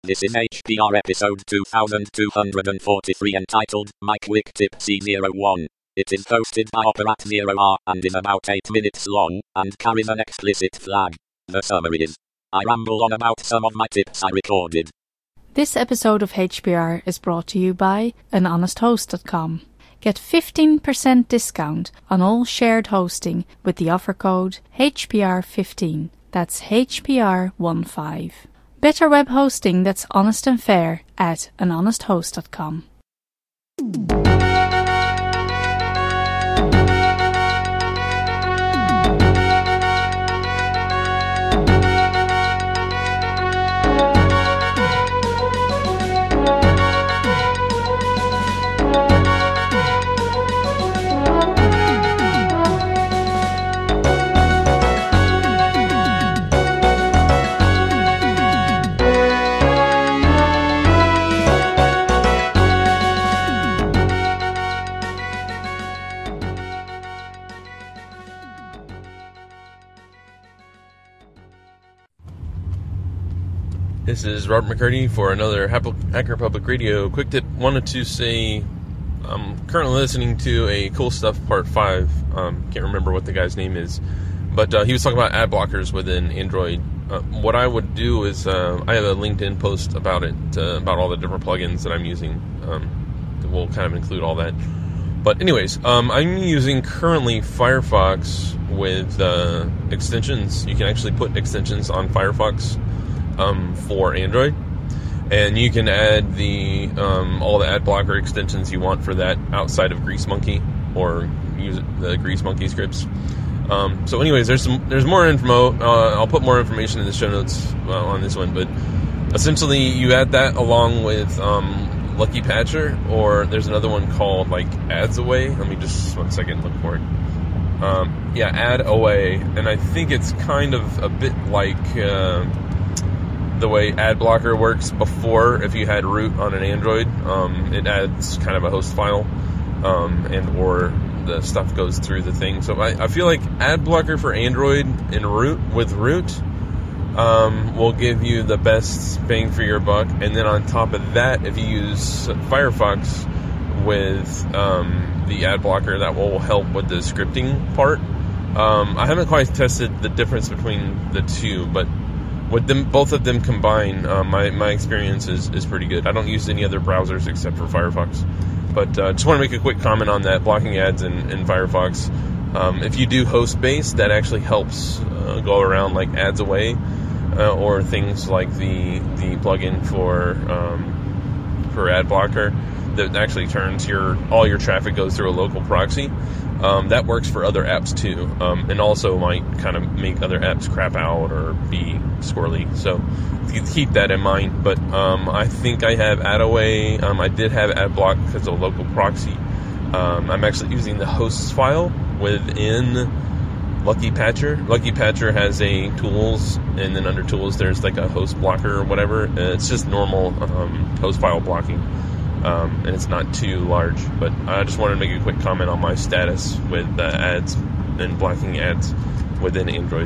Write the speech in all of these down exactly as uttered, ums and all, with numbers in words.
This is H P R episode two thousand two hundred forty-three entitled My Quick Tip C zero one. It is hosted by Operat zero R and is about eight minutes long and carries an explicit flag. The summary is, I ramble on about some of my tips I recorded. This episode of H P R is brought to you by an honest host dot com. Get fifteen percent discount on all shared hosting with the offer code H P R fifteen. That's H P R fifteen. Better web hosting that's honest and fair at an honest host dot com. This is Robert McCurdy for another Hacker Public Radio Quick Tip. Wanted to say I'm currently listening to a Cool Stuff Part five. Um, can't remember what the guy's name is. But uh, he was talking about ad blockers within Android. Uh, what I would do is uh, I have a LinkedIn post about it, uh, about all the different plugins that I'm using. Um, that will kind of include all that. But anyways, um, I'm using currently Firefox with uh, extensions. You can actually put extensions on Firefox Um, for Android, and you can add the um, all the ad blocker extensions you want for that outside of GreaseMonkey or use the GreaseMonkey scripts. Um, so, anyways, there's some there's more info. Uh, I'll put more information in the show notes uh, on this one, but essentially you add that along with um, Lucky Patcher, or there's another one called like Ads Away. Let me just one second look for it. Um, yeah, Ad Away, and I think it's kind of a bit like Uh, the way ad blocker works before. If you had root on an Android, um, it adds kind of a host file, um, and or the stuff goes through the thing. So I, I feel like ad blocker for Android and root with root um, will give you the best bang for your buck. And then on top of that, if you use Firefox with um, the ad blocker, that will help with the scripting part. Um, I haven't quite tested the difference between the two, but with them, both of them combined, uh, my, my experience is, is pretty good. I don't use any other browsers except for Firefox. But uh, just want to make a quick comment on that, blocking ads in, in Firefox. Um, if you do host-based, that actually helps uh, go around like Ads Away, uh, or things like the the plugin for um, for ad blocker that actually turns your all your traffic goes through a local proxy. Um, that works for other apps too, um, and also might kind of make other apps crap out or be squirrely. So keep that in mind. But um, I think I have AdAway. Um, I did have AdBlock because of a local proxy. Um, I'm actually using the hosts file within Lucky Patcher. Lucky Patcher has a tools, and then under tools there's like a host blocker or whatever. Uh, it's just normal um, host file blocking. Um, and it's not too large, but I just wanted to make a quick comment on my status with uh, ads and blocking ads within Android.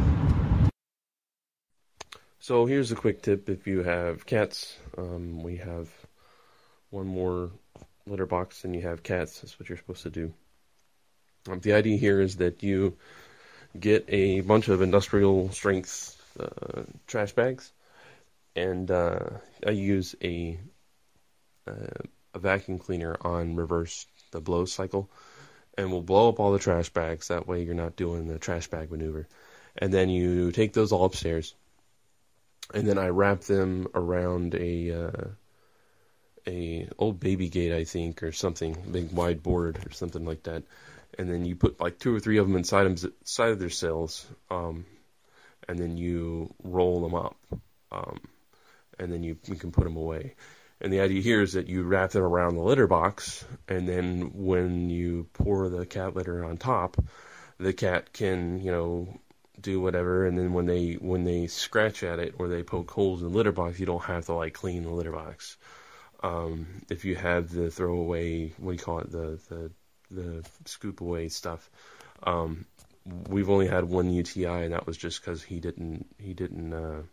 So here's a quick tip if you have cats. Um, we have one more litter box than you have cats. That's what you're supposed to do. Um, the idea here is that you get a bunch of industrial strength uh, trash bags, and uh, I use a Uh, a vacuum cleaner on reverse the blow cycle, and we'll blow up all the trash bags. That way you're not doing the trash bag maneuver. And then you take those all upstairs, and then I wrap them around a uh, a old baby gate, I think, or something, big wide board or something like that. And then you put like two or three of them inside them, inside of their cells, um, and then you roll them up, um, and then you, you can put them away. And the idea here is that you wrap them around the litter box, and then when you pour the cat litter on top, the cat can, you know, do whatever. And then when they when they scratch at it or they poke holes in the litter box, you don't have to like clean the litter box. Um, if you have the throwaway, what do you call it, the the the scoop away stuff, um, we've only had one U T I, and that was just because he didn't he didn't uh,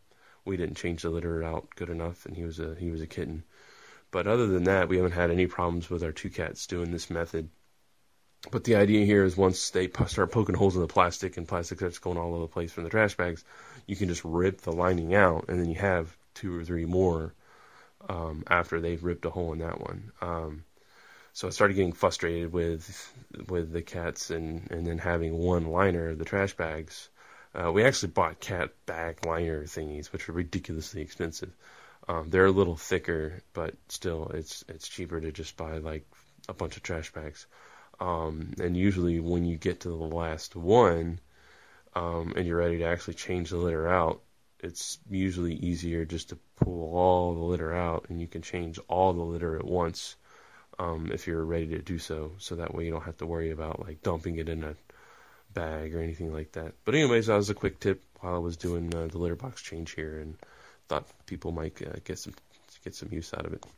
we didn't change the litter out good enough, and he was a he was a kitten. But other than that, we haven't had any problems with our two cats doing this method. But the idea here is once they start poking holes in the plastic and plastic starts going all over the place from the trash bags, you can just rip the lining out, and then you have two or three more um, after they've ripped a hole in that one. Um, so I started getting frustrated with with the cats and, and then having one liner of the trash bags. Uh, we actually bought cat bag liner thingies, which are ridiculously expensive. Um, they're a little thicker, but still, it's it's cheaper to just buy like a bunch of trash bags. Um, and usually when you get to the last one, um, and you're ready to actually change the litter out, it's usually easier just to pull all the litter out, and you can change all the litter at once, um, if you're ready to do so. So that way you don't have to worry about like dumping it in a bag or anything like that. But anyways, that was a quick tip while I was doing uh, the litter box change here, and thought people might uh, get some get some use out of it.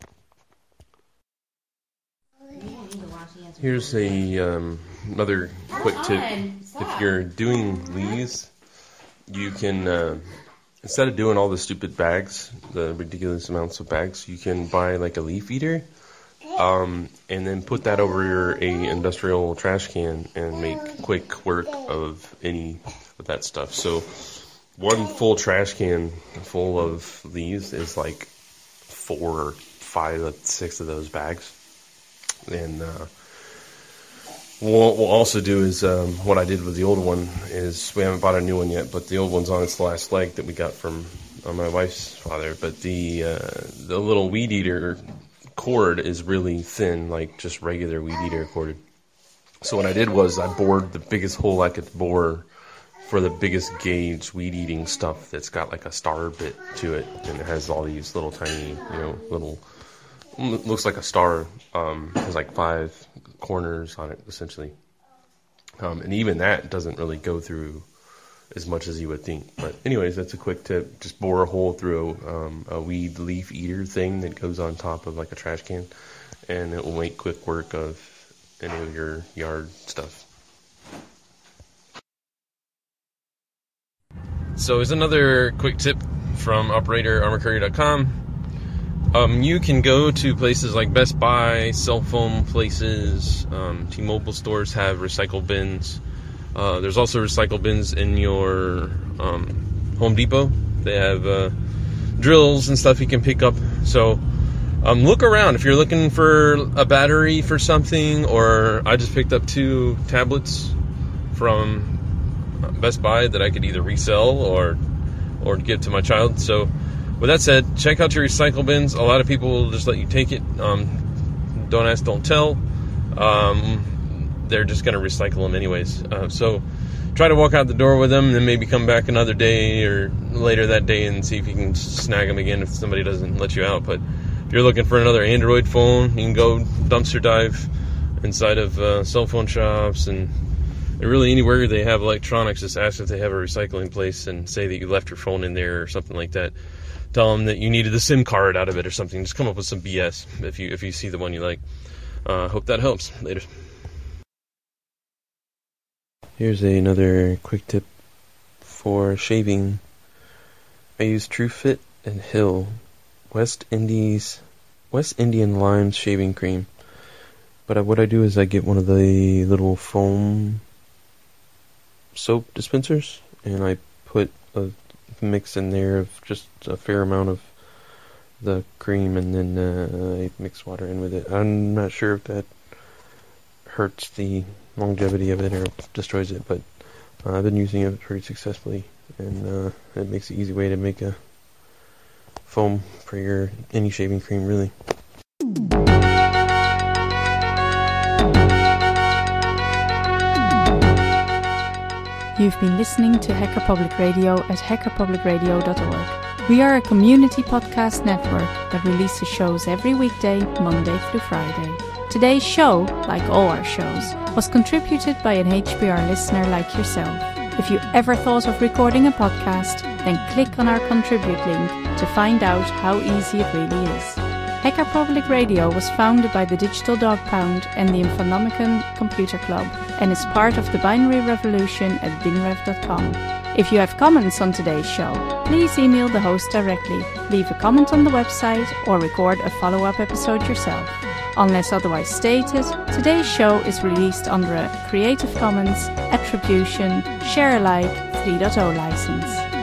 Here's a um, another quick tip. If you're doing leaves, you can uh, instead of doing all the stupid bags, the ridiculous amounts of bags, you can buy like a leaf eater, um, and then put that over your a industrial trash can and make quick work of any of that stuff. So one full trash can full of leaves is like four or five or six of those bags. And uh, what we'll also do is um, what I did with the old one is we haven't bought a new one yet, but the old one's on its last leg that we got from uh, my wife's father. But the uh, the little weed eater cord is really thin, like just regular weed eater cord. So what I did was I bored the biggest hole I could bore for the biggest gauge weed eating stuff that's got like a star bit to it, and it has all these little tiny, you know, little. Looks like a star. Um, has like five corners on it, essentially. Um, and even that doesn't really go through as much as you would think. But anyways, that's a quick tip. Just bore a hole through a, um, a weed leaf eater thing that goes on top of like a trash can, and it will make quick work of any of your yard stuff. So here's another quick tip from operator armor courier dot com. Um, you can go to places like Best Buy, cell phone places, um, T-Mobile stores have recycle bins. Uh, there's also recycle bins in your um, Home Depot. They have uh, drills and stuff you can pick up. So um, look around if you're looking for a battery for something, or I just picked up two tablets from Best Buy that I could either resell or or give to my child. So with that said, check out your recycle bins. A lot of people will just let you take it. Um, don't ask, don't tell. Um, they're just going to recycle them anyways. Uh, so try to walk out the door with them, and then maybe come back another day or later that day and see if you can snag them again if somebody doesn't let you out. But if you're looking for another Android phone, you can go dumpster dive inside of uh, cell phone shops and really anywhere they have electronics. Just ask if they have a recycling place and say that you left your phone in there or something like that. Tell them that you needed the SIM card out of it or something. Just come up with some B S if you if you see the one you like. Uh, hope that helps. Later. Here's another quick tip for shaving. I use TrueFit and Hill West Indies West Indian Lime shaving cream. But what I do is I get one of the little foam soap dispensers, and I put a mix in there of just a fair amount of the cream, and then uh, I mix water in with it. I'm not sure if that hurts the longevity of it or destroys it, but uh, I've been using it pretty successfully, and uh, it makes an easy way to make a foam for your any shaving cream, really. You've been listening to Hacker Public Radio at hacker public radio dot org. We are a community podcast network that releases shows every weekday, Monday through Friday. Today's show, like all our shows, was contributed by an H P R listener like yourself. If you ever thought of recording a podcast, then click on our contribute link to find out how easy it really is. Hacker Public Radio was founded by the Digital Dog Pound and the Infonomicon Computer Club and is part of the binary revolution at binrev dot com. If you have comments on today's show, please email the host directly, leave a comment on the website, or record a follow-up episode yourself. Unless otherwise stated, today's show is released under a Creative Commons Attribution Share Alike three point oh license.